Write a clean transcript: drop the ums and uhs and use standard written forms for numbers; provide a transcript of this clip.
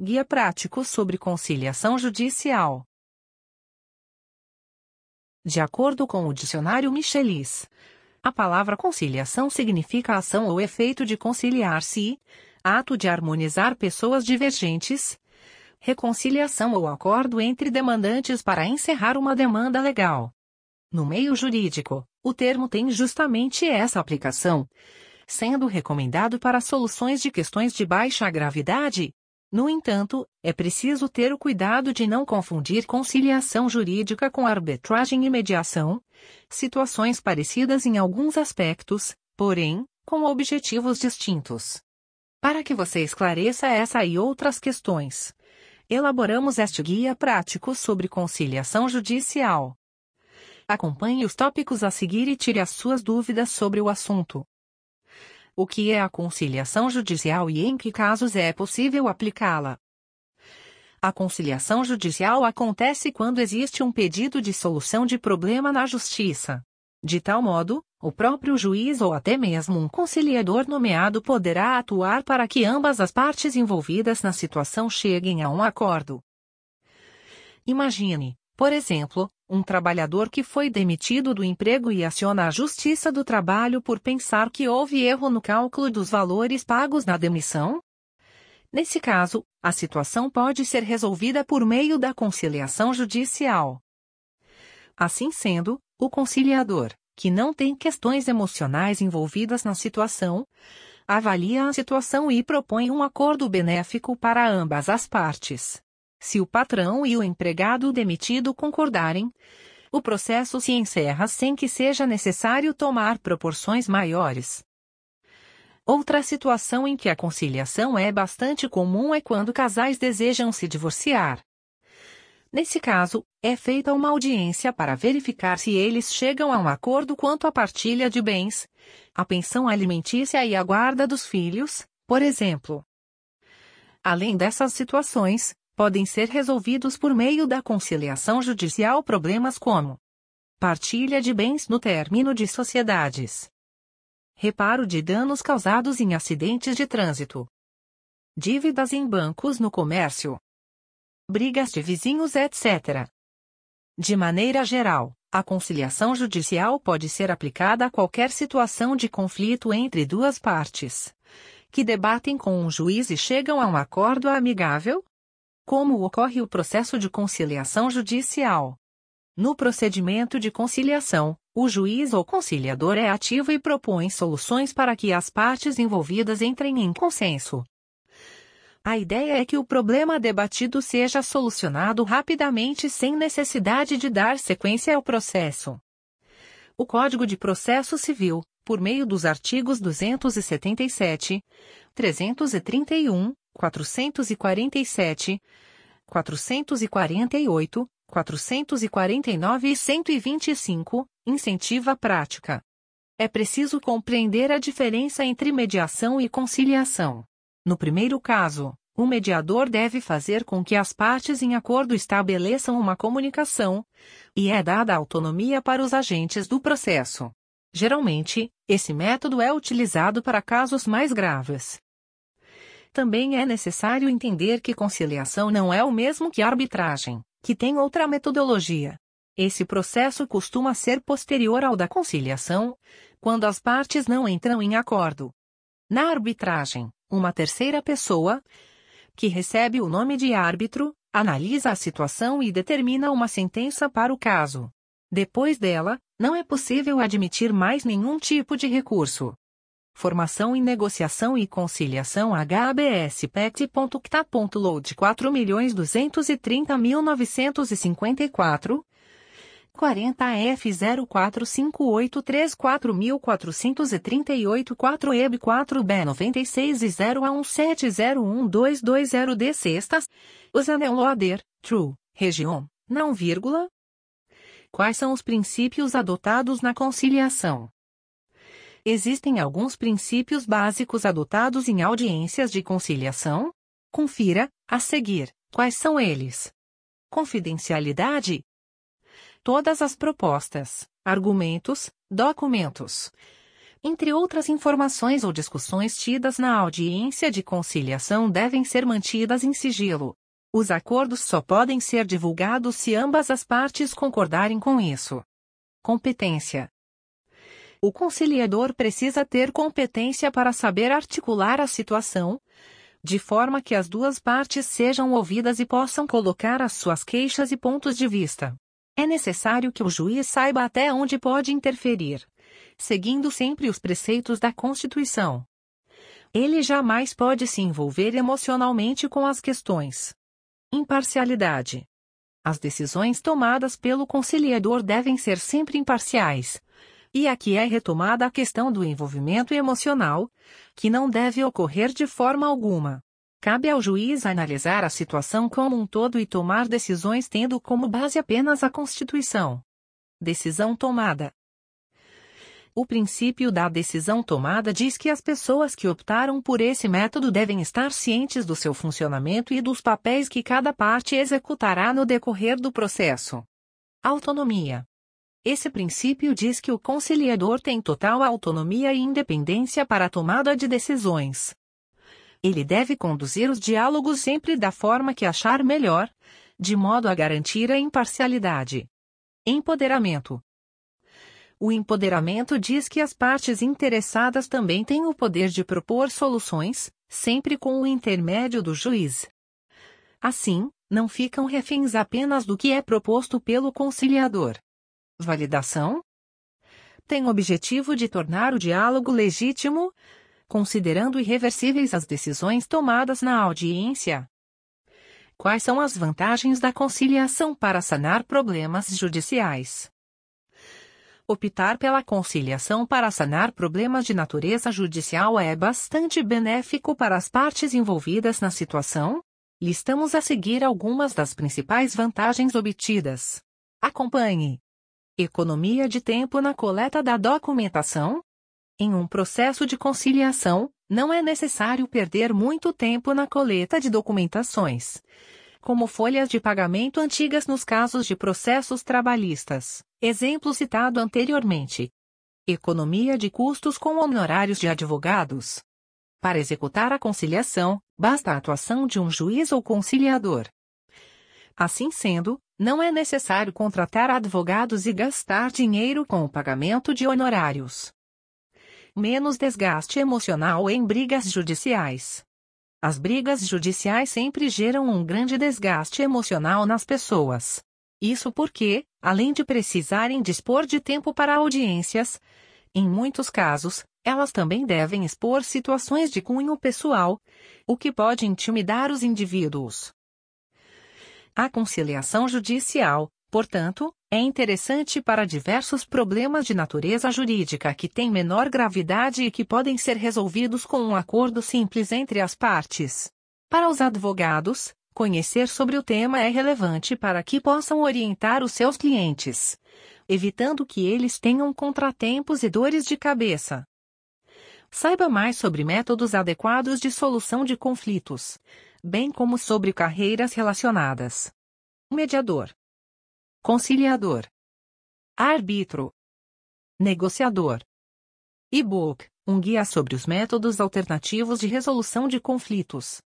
Guia prático sobre conciliação judicial. De acordo com o dicionário Michelis, a palavra conciliação significa ação ou efeito de conciliar-se, ato de harmonizar pessoas divergentes, reconciliação ou acordo entre demandantes para encerrar uma demanda legal. No meio jurídico, o termo tem justamente essa aplicação, sendo recomendado para soluções de questões de baixa gravidade. No entanto, é preciso ter o cuidado de não confundir conciliação jurídica com arbitragem e mediação, situações parecidas em alguns aspectos, porém, com objetivos distintos. Para que você esclareça essa e outras questões, elaboramos este guia prático sobre conciliação judicial. Acompanhe os tópicos a seguir e tire as suas dúvidas sobre o assunto. O que é a conciliação judicial e em que casos é possível aplicá-la? A conciliação judicial acontece quando existe um pedido de solução de problema na justiça. De tal modo, o próprio juiz ou até mesmo um conciliador nomeado poderá atuar para que ambas as partes envolvidas na situação cheguem a um acordo. Imagine, por exemplo, um trabalhador que foi demitido do emprego e aciona a Justiça do Trabalho por pensar que houve erro no cálculo dos valores pagos na demissão. Nesse caso, a situação pode ser resolvida por meio da conciliação judicial. Assim sendo, o conciliador, que não tem questões emocionais envolvidas na situação, avalia a situação e propõe um acordo benéfico para ambas as partes. Se o patrão e o empregado demitido concordarem, o processo se encerra sem que seja necessário tomar proporções maiores. Outra situação em que a conciliação é bastante comum é quando casais desejam se divorciar. Nesse caso, é feita uma audiência para verificar se eles chegam a um acordo quanto à partilha de bens, a pensão alimentícia e a guarda dos filhos, por exemplo. Além dessas situações, podem ser resolvidos por meio da conciliação judicial problemas como partilha de bens no término de sociedades, reparo de danos causados em acidentes de trânsito, dívidas em bancos no comércio, brigas de vizinhos, etc. De maneira geral, a conciliação judicial pode ser aplicada a qualquer situação de conflito entre duas partes, que debatem com um juiz e chegam a um acordo amigável. Como ocorre o processo de conciliação judicial? No procedimento de conciliação, o juiz ou conciliador é ativo e propõe soluções para que as partes envolvidas entrem em consenso. A ideia é que o problema debatido seja solucionado rapidamente sem necessidade de dar sequência ao processo. O Código de Processo Civil, por meio dos artigos 277, 331, 447, 448, 449 e 125, incentiva a prática. É preciso compreender a diferença entre mediação e conciliação. No primeiro caso, o mediador deve fazer com que as partes em acordo estabeleçam uma comunicação, e é dada autonomia para os agentes do processo. Geralmente, esse método é utilizado para casos mais graves. Também é necessário entender que conciliação não é o mesmo que arbitragem, que tem outra metodologia. Esse processo costuma ser posterior ao da conciliação, quando as partes não entram em acordo. Na arbitragem, uma terceira pessoa, que recebe o nome de árbitro, analisa a situação e determina uma sentença para o caso. Depois dela, não é possível admitir mais nenhum tipo de recurso. Formação em Negociação e Conciliação HABS-PECT.CTA.LOAD 4.230.954 40F045834.438 4EB 4B96 e 0A1701220D sextas, Usanelloader, True, Região, não vírgula. Quais são os princípios adotados na conciliação? Existem alguns princípios básicos adotados em audiências de conciliação? Confira, a seguir, quais são eles. Confidencialidade. Todas as propostas, argumentos, documentos, Entre outras informações ou discussões tidas na audiência de conciliação devem ser mantidas em sigilo. Os acordos só podem ser divulgados se ambas as partes concordarem com isso. Competência. O conciliador precisa ter competência para saber articular a situação, de forma que as duas partes sejam ouvidas e possam colocar as suas queixas e pontos de vista. É necessário que o juiz saiba até onde pode interferir, seguindo sempre os preceitos da Constituição. Ele jamais pode se envolver emocionalmente com as questões. Imparcialidade. As decisões tomadas pelo conciliador devem ser sempre imparciais. E aqui é retomada a questão do envolvimento emocional, que não deve ocorrer de forma alguma. Cabe ao juiz analisar a situação como um todo e tomar decisões tendo como base apenas a Constituição. Decisão tomada. O princípio da decisão tomada diz que as pessoas que optaram por esse método devem estar cientes do seu funcionamento e dos papéis que cada parte executará no decorrer do processo. Autonomia. Esse princípio diz que o conciliador tem total autonomia e independência para a tomada de decisões. Ele deve conduzir os diálogos sempre da forma que achar melhor, de modo a garantir a imparcialidade. Empoderamento. O empoderamento diz que as partes interessadas também têm o poder de propor soluções, sempre com o intermédio do juiz. Assim, não ficam reféns apenas do que é proposto pelo conciliador. Validação. Tem o objetivo de tornar o diálogo legítimo, considerando irreversíveis as decisões tomadas na audiência. Quais são as vantagens da conciliação para sanar problemas judiciais? Optar pela conciliação para sanar problemas de natureza judicial é bastante benéfico para as partes envolvidas na situação. Listamos a seguir algumas das principais vantagens obtidas. Acompanhe. Economia de tempo na coleta da documentação. Em um processo de conciliação, não é necessário perder muito tempo na coleta de documentações, como folhas de pagamento antigas nos casos de processos trabalhistas, exemplo citado anteriormente. Economia de custos com honorários de advogados. Para executar a conciliação, basta a atuação de um juiz ou conciliador. Assim sendo, não é necessário contratar advogados e gastar dinheiro com o pagamento de honorários. Menos desgaste emocional em brigas judiciais. As brigas judiciais sempre geram um grande desgaste emocional nas pessoas. Isso porque, além de precisarem dispor de tempo para audiências, em muitos casos, elas também devem expor situações de cunho pessoal, o que pode intimidar os indivíduos. A conciliação judicial, portanto, é interessante para diversos problemas de natureza jurídica que têm menor gravidade e que podem ser resolvidos com um acordo simples entre as partes. Para os advogados, conhecer sobre o tema é relevante para que possam orientar os seus clientes, evitando que eles tenham contratempos e dores de cabeça. Saiba mais sobre métodos adequados de solução de conflitos, bem como sobre carreiras relacionadas. Mediador. Conciliador. Árbitro. Negociador. E-book, um guia sobre os métodos alternativos de resolução de conflitos.